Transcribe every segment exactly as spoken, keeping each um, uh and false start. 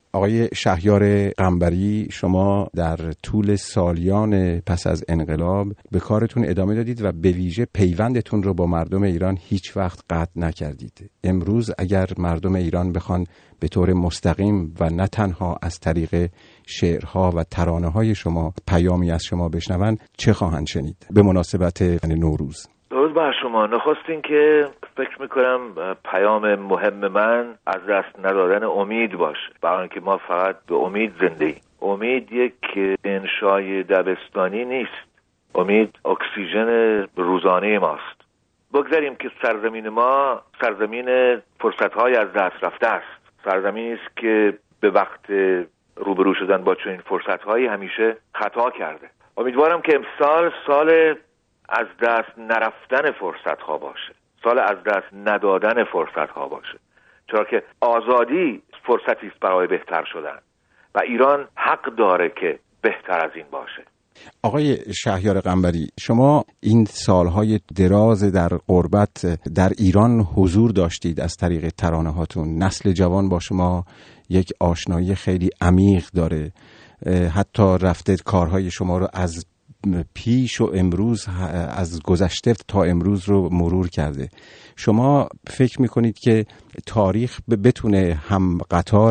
آقای شهریار قنبری، شما در طول سالیان پس از انقلاب به کارتون ادامه دادید و به ویژه پیوندتون رو با مردم ایران هیچ وقت قطع نکردید. امروز اگر مردم ایران بخوان به طور مستقیم و نه تنها از طریق شعرها و ترانه‌های شما پیامی از شما بشنون، چه خواهند شنید به مناسبت نوروز؟ درود بر شما. نخستین که فکر میکنم پیام مهم من از دست ندادن امید باشه، برای اینکه ما فقط به امید زنده ایم. امید یک انشای دبستانی نیست، امید اکسیژن روزانه ماست. بگذاریم که سرزمین ما سرزمین فرصت‌های از دست رفته است، سرزمینی است که به وقت روبرو شدن با چنین فرصت‌هایی همیشه خطا کرده. امیدوارم که امسال سال از دست نرفتن فرصت‌ها باشه، سال از دست ندادن فرصت‌ها باشه، چرا که آزادی فرصتی است برای بهتر شدن و ایران حق داره که بهتر از این باشه. آقای شهریار قنبری، شما این سالهای دراز در غربت در ایران حضور داشتید از طریق ترانه‌هاتون. نسل جوان با شما یک آشنایی خیلی عمیق داره، حتی رفته کارهای شما رو از پیش و امروز، از گذشته تا امروز رو مرور کرده. شما فکر میکنید که تاریخ بتونه هم قطار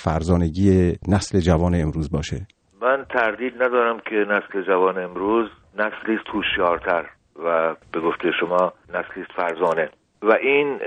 فرزانگی نسل جوان امروز باشه؟ من تردید ندارم که نسل جوان امروز نسلی است هوشیارتر و به گفته شما نسلی است فرزانه و این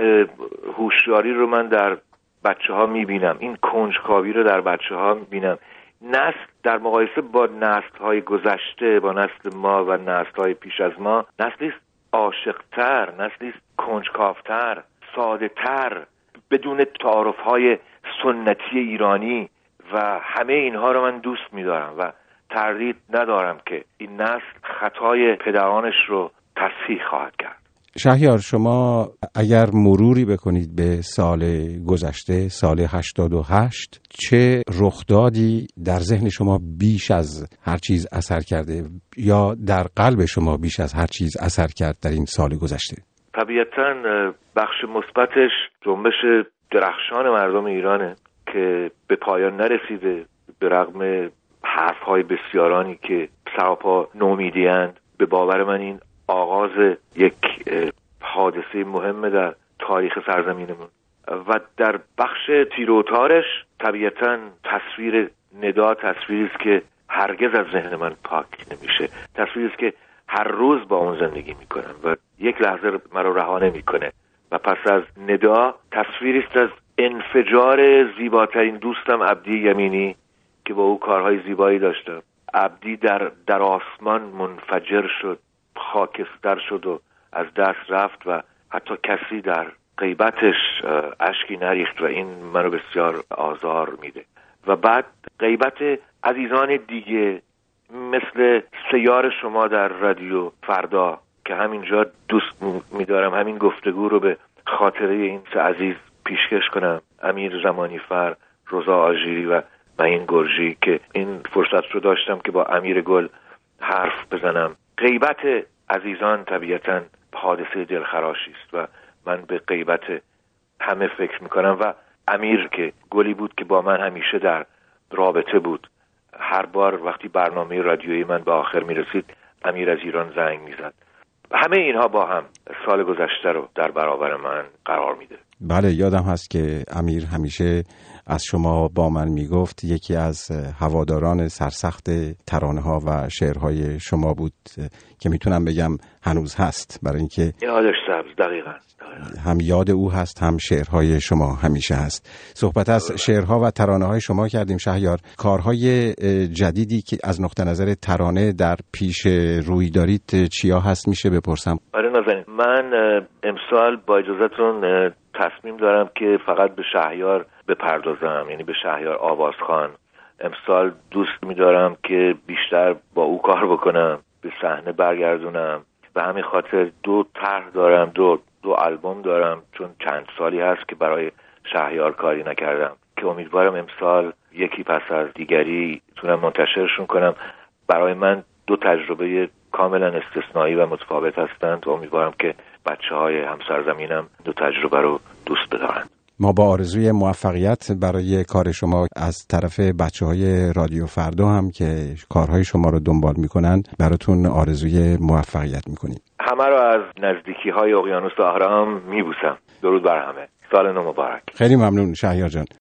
هوشیاری رو من در بچه ها میبینم، این کنجکاوی رو در بچه ها میبینم. نسل در مقایسه با نسل های گذشته، با نسل ما و نسل های پیش از ما، نسلی است عاشق‌تر، نسلی است کنجکاوتر، ساده تر، بدون تعارف های سنتی ایرانی و همه اینها رو من دوست می‌دارم و تردید ندارم که این نسل خطای پدرانش رو تصحیح خواهد کرد. شهریار، شما اگر مروری بکنید به سال گذشته، سال هشتاد و هشت، چه رخدادی در ذهن شما بیش از هر چیز اثر کرده یا در قلب شما بیش از هر چیز اثر کرد در این سال گذشته؟ طبیعتاً بخش مثبتش جنبش درخشان مردم ایرانه که به پایان نرسیده، به رغم حرف‌های بسیارانی که سراپا نومیدی‌اند. به باور من این آغاز یک حادثه مهمه در تاریخ سرزمینمون و در بخش تیروتارش طبیعتاً تصویر ندا تصویری است که هرگز از ذهن من پاک نمیشه، تصویری است که هر روز با اون زندگی میکنم و یک لحظه مرا رها نمیکنه و پس از ندا تصویری است از انفجار زیباترین دوستم عبدی یمینی که با او کارهای زیبایی داشتم. عبدی در در آسمان منفجر شد، خاکستر شد و از دست رفت و حتی کسی در غیبتش اشکی نریخت و این منو بسیار آزار میده. و بعد غیبت عزیزان دیگه مثل سیار شما در رادیو فردا که همینجا دوست میدارم همین گفتگو رو به خاطره این سه عزیز پیشکش کنم، امیر زمانیفر، رضا آژیری و معین گرجی، که این فرصت رو داشتم که با امیر گل حرف بزنم. غیبت عزیزان طبیعتاً حادثه دلخراشی است و من به غیبت همه فکر میکنم و امیر که گلی بود که با من همیشه در رابطه بود. هر بار وقتی برنامه رادیویی من به آخر میرسید امیر از ایران زنگ میزد. همه اینها با هم سال گذشته رو در برابر من قرار میده. بله، یادم هست که امیر همیشه از شما با من میگفت یکی از هواداران سرسخت ترانه ها و شعرهای شما بود که میتونم بگم هنوز هست، برای اینکه یادش سبز. دقیقاً هم یاد او هست هم شعرهای شما همیشه هست. صحبت از شعرها و ترانه های شما کردیم. شهریار، کارهای جدیدی که از نقطه نظر ترانه در پیش روی دارید چیا هست میشه بپرسم؟ آره نازنین، من امسال با اجازهتون تصمیم دارم که فقط به شهریار بپردازم، یعنی به شهریار آوازخان. امسال دوست می‌دارم که بیشتر با او کار بکنم، به صحنه برگردونم. به همین خاطر دو طرح دارم، دو دو آلبوم دارم، چون چند سالی هست که برای شهریار کاری نکردم که امیدوارم امسال یکی پس از دیگری تونم منتشرشون کنم. برای من دو تجربه کاملا استثنایی و متفاوت هستند و امیدوارم که بچه‌های همسرزمینم دو تجربه رو دوست بدارن. ما با آرزوی موفقیت برای کار شما از طرف بچه های رادیو فردا هم که کارهای شما رو دنبال میکنن براتون آرزوی موفقیت میکنیم. همه رو از نزدیکی های اقیانوس آرام میبوسم. درود بر همه. سال نو مبارک. خیلی ممنون شهریار جان.